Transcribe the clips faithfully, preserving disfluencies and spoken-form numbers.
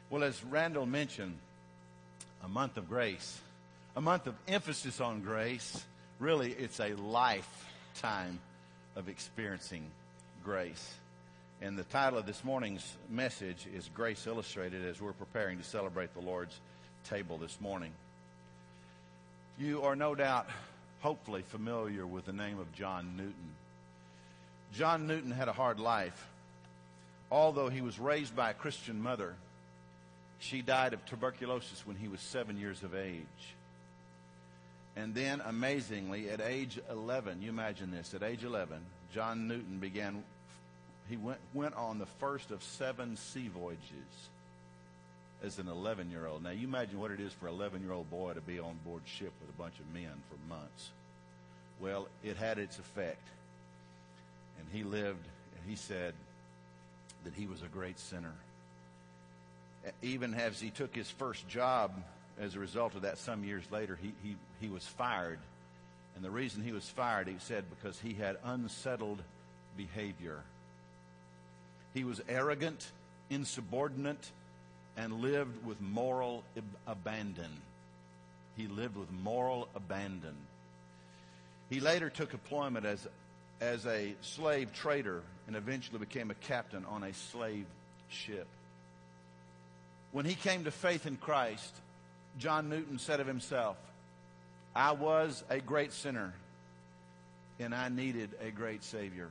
Well, as Randall mentioned, a month of grace, a month of emphasis on grace. Really, it's a lifetime of experiencing grace. And the title of this morning's message is Grace Illustrated, as we're preparing to celebrate the Lord's table this morning. You are no doubt, hopefully, familiar with the name of John Newton. John Newton had a hard life. Although he was raised by a Christian mother, she died of tuberculosis when he was seven years of age. And then, amazingly, at age eleven, you imagine this, at age eleven, John Newton began, he went, went on the first of seven sea voyages as an eleven-year-old. Now, you imagine what it is for an eleven-year-old boy to be on board ship with a bunch of men for months. Well, it had its effect. And he lived, and he said that he was a great sinner. Even as he took his first job, as a result of that, some years later, he, he, he was fired. And the reason he was fired, he said, because he had unsettled behavior. He was arrogant, insubordinate, and lived with moral abandon. He lived with moral abandon. He later took employment as, as a slave trader and eventually became a captain on a slave ship. When he came to faith in Christ, John Newton said of himself, I was a great sinner, and I needed a great Savior.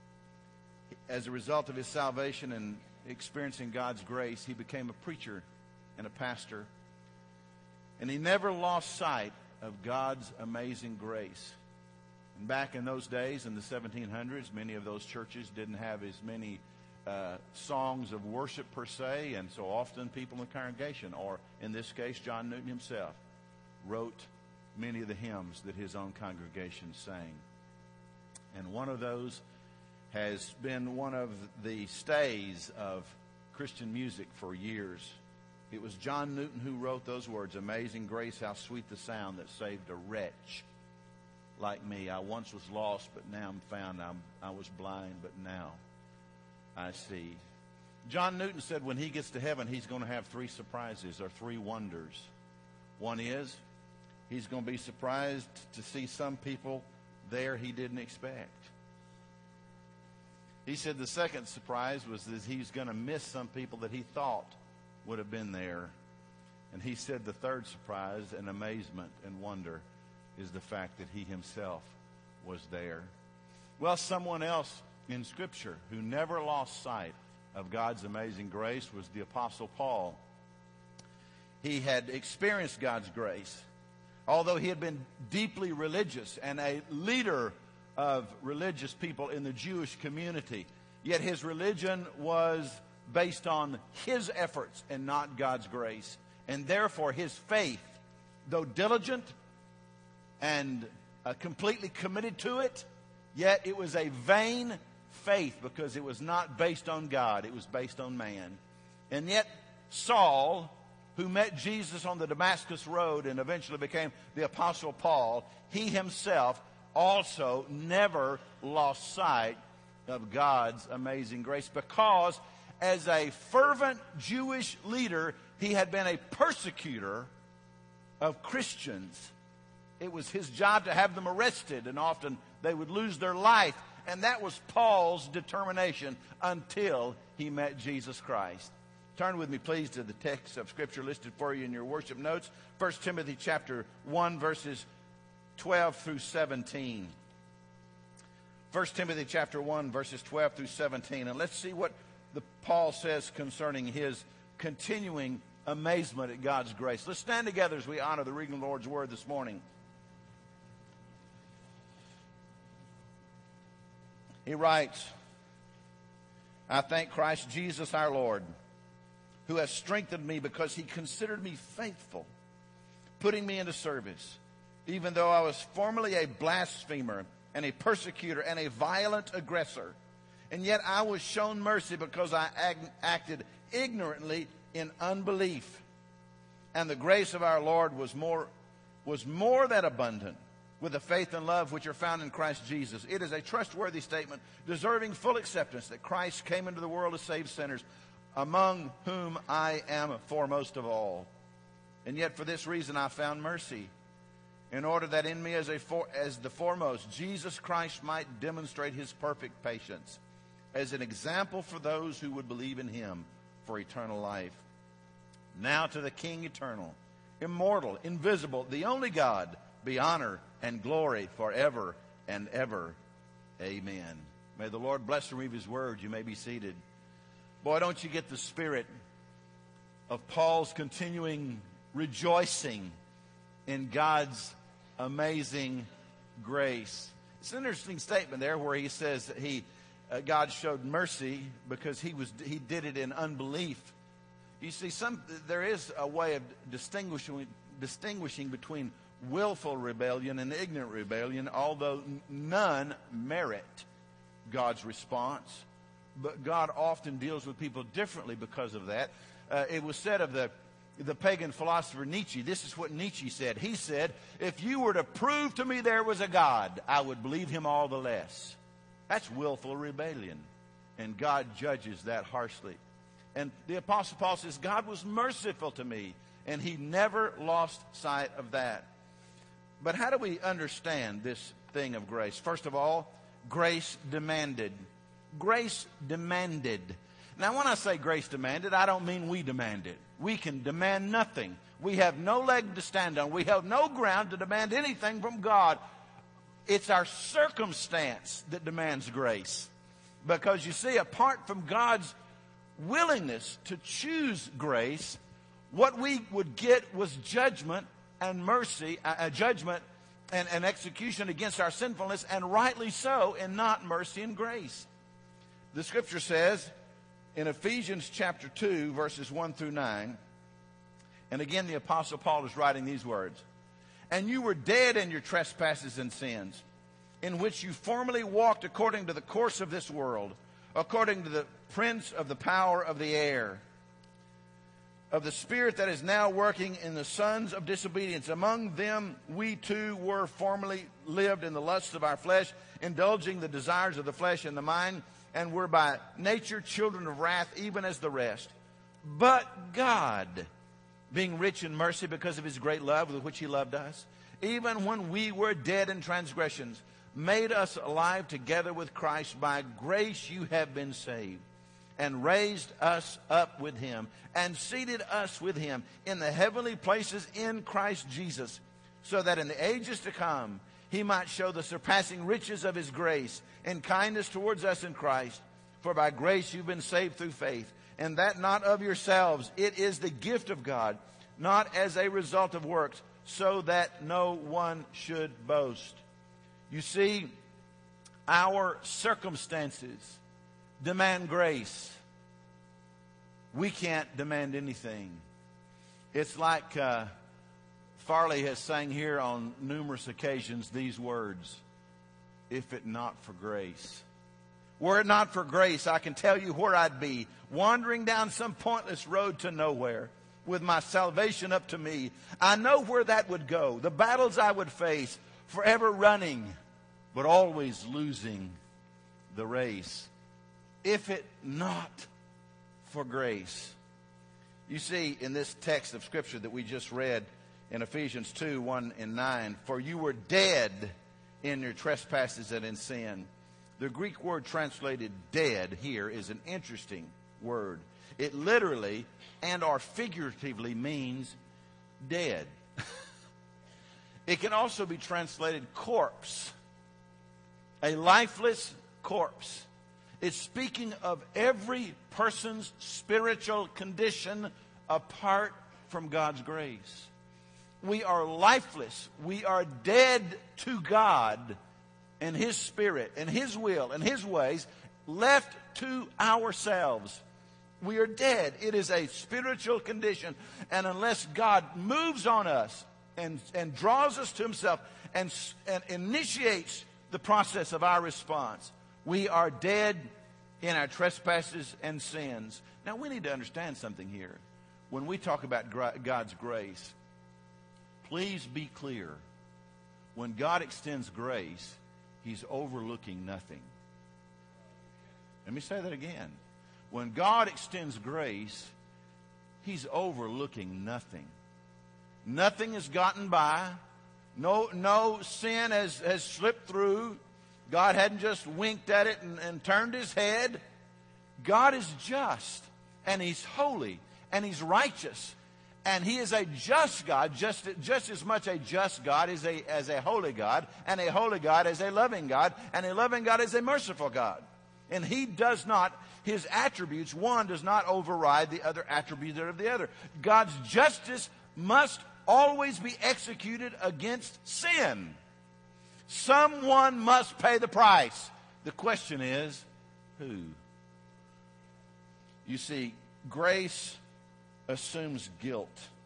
As a result of his salvation and experiencing God's grace, he became a preacher and a pastor. And he never lost sight of God's amazing grace. And back in those days, in the seventeen hundreds, many of those churches didn't have as many Uh, songs of worship per se, and so often people in the congregation, or in this case John Newton himself, wrote many of the hymns that his own congregation sang. And one of those has been one of the stays of Christian music for years. It was John Newton who wrote those words, Amazing grace, how sweet the sound that saved a wretch like me. I once was lost, but now I'm found. I'm, I was blind, but now I see. John Newton said when he gets to heaven, he's going to have three surprises or three wonders. One is he's going to be surprised to see some people there he didn't expect. He said the second surprise was that he's going to miss some people that he thought would have been there. And he said the third surprise and amazement and wonder is the fact that he himself was there. Well, someone else in Scripture who never lost sight of God's amazing grace was the Apostle Paul. He had experienced God's grace. Although he had been deeply religious and a leader of religious people in the Jewish community, yet his religion was based on his efforts and not God's grace. And therefore his faith, though diligent and uh, completely committed to it, yet it was a vain faith because it was not based on God. It was based on man. And yet Saul, who met Jesus on the Damascus Road and eventually became the Apostle Paul, he himself also never lost sight of God's amazing grace because as a fervent Jewish leader, he had been a persecutor of Christians. It was his job to have them arrested, and often they would lose their life. And that was Paul's determination until he met Jesus Christ. Turn with me, please, to the text of Scripture listed for you in your worship notes. First Timothy chapter one, verses twelve through seventeen. First Timothy chapter one, verses twelve through seventeen. And let's see what the Paul says concerning his continuing amazement at God's grace. Let's stand together as we honor the reading of the Lord's word this morning. He writes, I thank Christ Jesus our Lord, who has strengthened me because he considered me faithful, putting me into service, even though I was formerly a blasphemer and a persecutor and a violent aggressor. And yet I was shown mercy because I ag- acted ignorantly in unbelief. And the grace of our Lord was more, was more than abundant with the faith and love which are found in Christ Jesus. It is a trustworthy statement, deserving full acceptance, that Christ came into the world to save sinners, among whom I am foremost of all. And yet for this reason I found mercy, in order that in me as, a for, as the foremost, Jesus Christ might demonstrate his perfect patience as an example for those who would believe in him for eternal life. Now to the King eternal, immortal, invisible, the only God, be honor and glory forever and ever. Amen. May the Lord bless and read his word. You may be seated. Boy, don't you get the spirit of Paul's continuing rejoicing in God's amazing grace. It's an interesting statement there where he says that he, uh, God showed mercy because he was he did it in unbelief. You see, some there is a way of distinguishing distinguishing between willful rebellion and ignorant rebellion, although none merit God's response. But God often deals with people differently because of that. Uh, it was said of the the pagan philosopher Nietzsche, this is what Nietzsche said. He said, if you were to prove to me there was a God, I would believe him all the less. That's willful rebellion. And God judges that harshly. And the Apostle Paul says, God was merciful to me. And he never lost sight of that. But how do we understand this thing of grace? First of all, grace demanded. Grace demanded. Now, when I say grace demanded, I don't mean we demand it. We can demand nothing. We have no leg to stand on. We have no ground to demand anything from God. It's our circumstance that demands grace. Because you see, apart from God's willingness to choose grace, what we would get was judgment and mercy, uh, judgment and, and execution against our sinfulness, and rightly so, and not mercy and grace. The scripture says in Ephesians chapter two, verses one through nine, and again the Apostle Paul is writing these words, and you were dead in your trespasses and sins, in which you formerly walked according to the course of this world, according to the prince of the power of the air, of the spirit that is now working in the sons of disobedience. Among them we too were formerly lived in the lusts of our flesh, indulging the desires of the flesh and the mind, and were by nature children of wrath, even as the rest. But God, being rich in mercy because of his great love with which he loved us, even when we were dead in transgressions, made us alive together with Christ. By grace you have been saved, and raised us up with him, and seated us with him in the heavenly places in Christ Jesus, so that in the ages to come he might show the surpassing riches of his grace and kindness towards us in Christ. For by grace you've been saved through faith, and that not of yourselves. It is the gift of God, not as a result of works, so that no one should boast. You see, our circumstances demand grace. We can't demand anything. It's like uh, Farley has sang here on numerous occasions these words, if it not for grace. Were it not for grace, I can tell you where I'd be, wandering down some pointless road to nowhere, with my salvation up to me. I know where that would go, the battles I would face, forever running, but always losing the race. If it not for grace. You see, in this text of Scripture that we just read in Ephesians two, one and nine, for you were dead in your trespasses and in sin. The Greek word translated dead here is an interesting word. It literally and or figuratively means dead. It can also be translated corpse. A lifeless corpse. It's speaking of every person's spiritual condition apart from God's grace. We are lifeless. We are dead to God and his spirit and his will and his ways, left to ourselves. We are dead. It is a spiritual condition. And unless God moves on us and, and draws us to himself and, and initiates the process of our response, we are dead in our trespasses and sins. Now, we need to understand something here. When we talk about God's grace, please be clear. When God extends grace, he's overlooking nothing. Let me say that again. When God extends grace, He's overlooking nothing. Nothing has gotten by. No, no sin has, has slipped through. God hadn't just winked at it and, and turned His head. God is just, and He's holy, and He's righteous. And He is a just God, just, just as much a just God as a, as a holy God, and a holy God as a loving God, and a loving God as a merciful God. And He does not, His attributes, one does not override the other attribute of the other. God's justice must always be executed against sin. Someone must pay the price. The question is, who? You see, grace assumes guilt.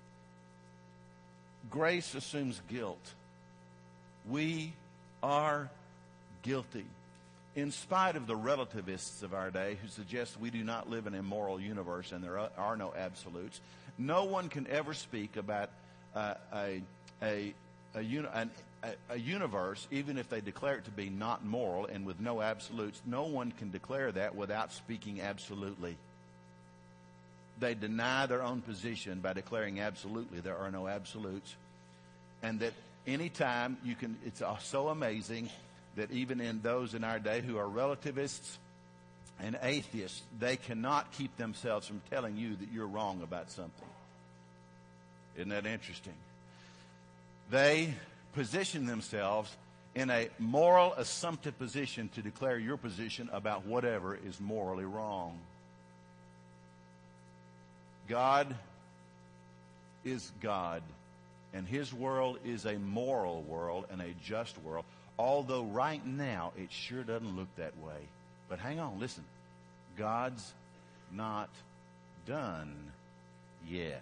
Grace assumes guilt. We are guilty. In spite of the relativists of our day who suggest we do not live in a moral universe and there are no absolutes, no one can ever speak about uh, a, a, a, uni- an, a, a universe, even if they declare it to be not moral and with no absolutes. No one can declare that without speaking absolutely. They deny their own position by declaring absolutely there are no absolutes. And that any time you can, it's so amazing that even in those in our day who are relativists and atheists, they cannot keep themselves from telling you that you're wrong about something. Isn't that interesting? They position themselves in a moral assumptive position to declare your position about whatever is morally wrong. God is God, and His world is a moral world and a just world. Although right now it sure doesn't look that way. But hang on, listen. God's not done yet.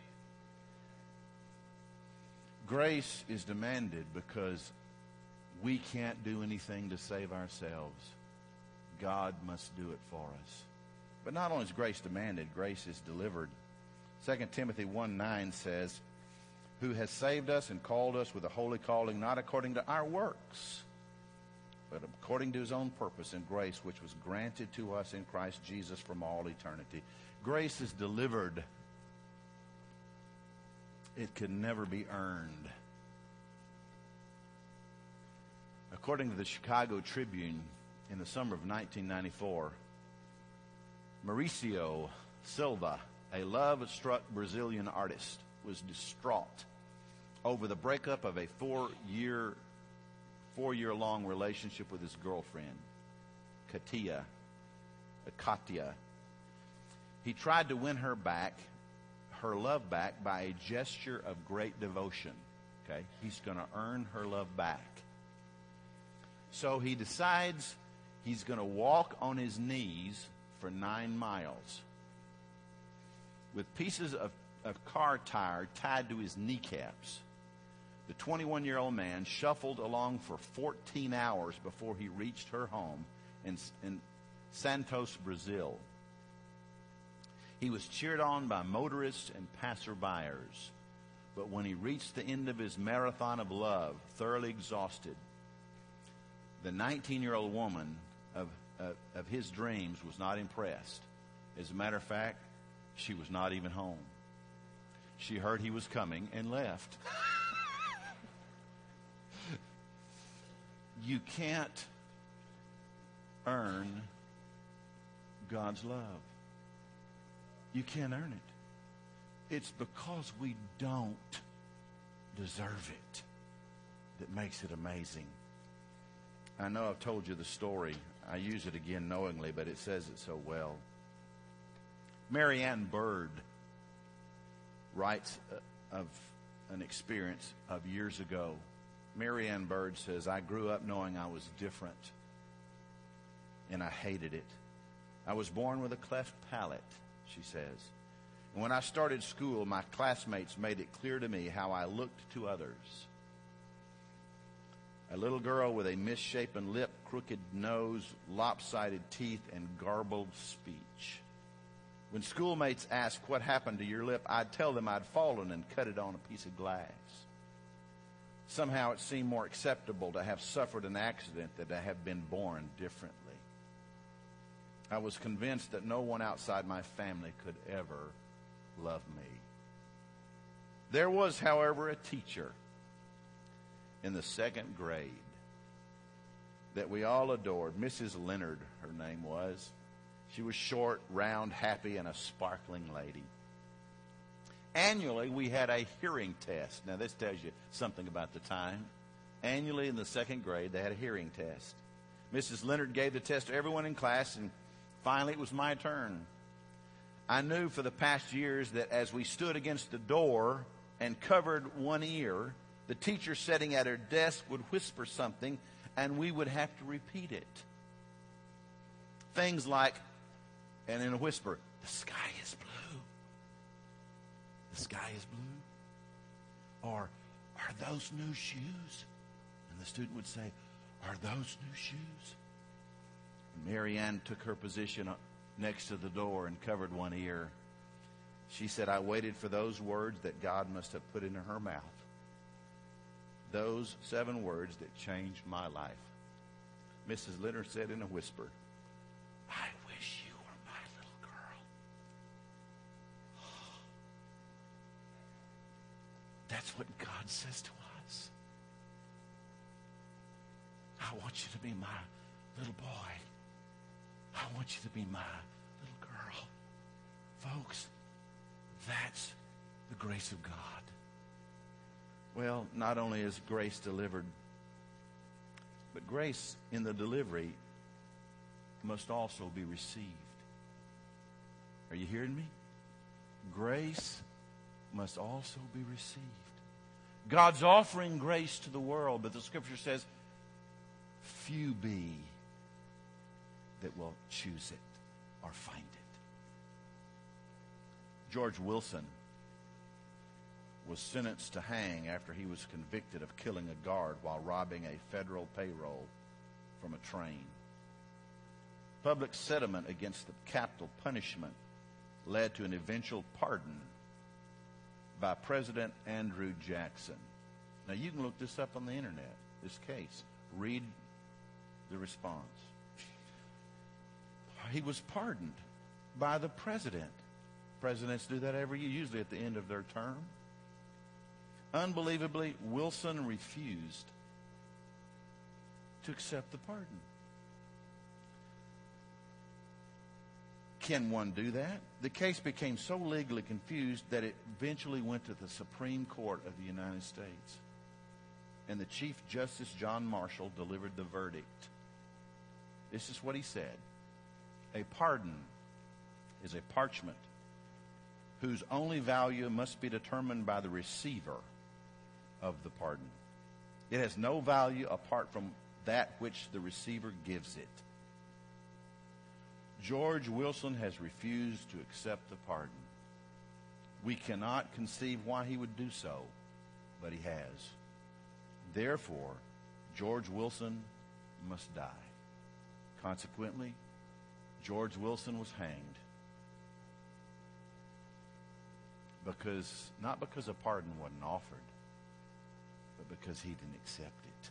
Grace is demanded because we can't do anything to save ourselves. God must do it for us. But not only is grace demanded, grace is delivered. Second Timothy one nine says, who has saved us and called us with a holy calling, not according to our works, but according to His own purpose and grace, which was granted to us in Christ Jesus from all eternity. Grace is delivered. It can never be earned. According to the Chicago Tribune, in the summer of nineteen ninety-four, Mauricio Silva, a love-struck Brazilian artist, was distraught over the breakup of a four-year, four-year-long relationship with his girlfriend, Katia. Katia. He tried to win her back, her love back, by a gesture of great devotion. Okay, he's going to earn her love back. So he decides he's going to walk on his knees for nine miles with pieces of, of car tire tied to his kneecaps. The twenty-one-year-old man shuffled along for fourteen hours before he reached her home in, in Santos, Brazil. He was cheered on by motorists and passerbyers. But when he reached the end of his marathon of love, thoroughly exhausted, the nineteen-year-old woman of, of, of his dreams was not impressed. As a matter of fact, she was not even home. She heard he was coming and left. You can't earn God's love. You can't earn it. It's because we don't deserve it that makes it amazing. I know I've told you the story. I use it again knowingly, but it says it so well. Marianne Bird writes of an experience of years ago. Marianne Bird says, I grew up knowing I was different, and I hated it. I was born with a cleft palate, she says. And when I started school, my classmates made it clear to me how I looked to others. A little girl with a misshapen lip, crooked nose, lopsided teeth, and garbled speech. When schoolmates asked what happened to your lip, I'd tell them I'd fallen and cut it on a piece of glass. Somehow it seemed more acceptable to have suffered an accident than to have been born differently. I was convinced that no one outside my family could ever love me. There was, however, a teacher in the second grade that we all adored. Missus Leonard, her name was. She was short, round, happy, and a sparkling lady. Annually, we had a hearing test. Now, this tells you something about the time. Annually, in the second grade, they had a hearing test. Missus Leonard gave the test to everyone in class, and finally it was my turn. I knew for the past years that as we stood against the door and covered one ear, the teacher sitting at her desk would whisper something, and we would have to repeat it. Things like, and in a whisper, the sky is blue. The sky is blue. Or, are those new shoes? And the student would say, are those new shoes? And Mary Ann took her position next to the door and covered one ear. She said, I waited for those words that God must have put into her mouth. Those seven words that changed my life. Missus Leonard said in a whisper, I wish you were my little girl. That's what God says to us. I want you to be my little boy. I want you to be my little girl. Folks, that's the grace of God. Well, not only is grace delivered, but grace in the delivery must also be received. Are you hearing me? Grace must also be received. God's offering grace to the world, but the Scripture says, few be that will choose it or find it. George Wilson was sentenced to hang after he was convicted of killing a guard while robbing a federal payroll from a train. Public sentiment against the capital punishment led to an eventual pardon by President Andrew Jackson. Now, you can look this up on the internet, this case. Read the response. He was pardoned by the president. Presidents do that every year, usually at the end of their term. Unbelievably, Wilson refused to accept the pardon. Can one do that? The case became so legally confused that it eventually went to the Supreme Court of the United States. And the Chief Justice John Marshall delivered the verdict. This is what he said. A pardon is a parchment whose only value must be determined by the receiver of the pardon. It has no value apart from that which the receiver gives it. George Wilson has refused to accept the pardon. We cannot conceive why he would do so, but he has. Therefore, George Wilson must die. Consequently, George Wilson was hanged. Because, not because a pardon wasn't offered, but because he didn't accept it.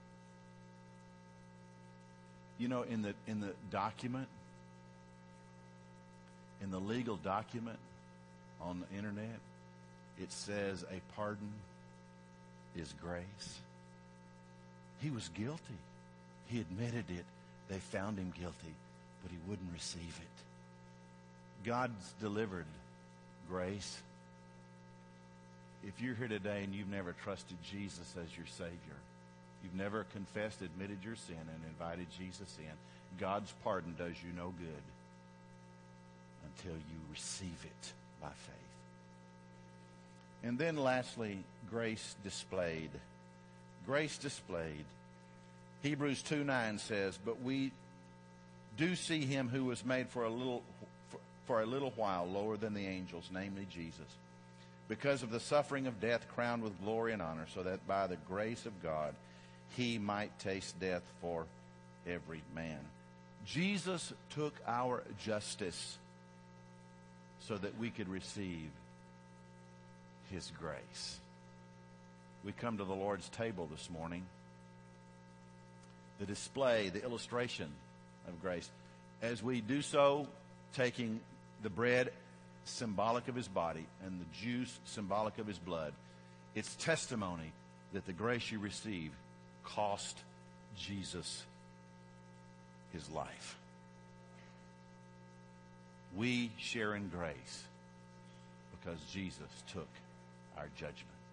You know, in the in the document, in the legal document on the internet, it says a pardon is grace. He was guilty. He admitted it. They found him guilty, but he wouldn't receive it. God's delivered grace. If you're here today and you've never trusted Jesus as your Savior, you've never confessed, admitted your sin, and invited Jesus in, God's pardon does you no good until you receive it by faith. And then lastly, grace displayed. Grace displayed. Hebrews two nine says, but we do see him who was made for a little for, for a little while lower than the angels, namely Jesus, because of the suffering of death, crowned with glory and honor, so that by the grace of God he might taste death for every man. Jesus took our justice so that we could receive his grace. We come to the Lord's table this morning. The display, the illustration of grace. as we do so, taking the bread symbolic of his body and the juice symbolic of his blood, it's testimony that the grace you receive cost Jesus his life. We share in grace because Jesus took our judgment.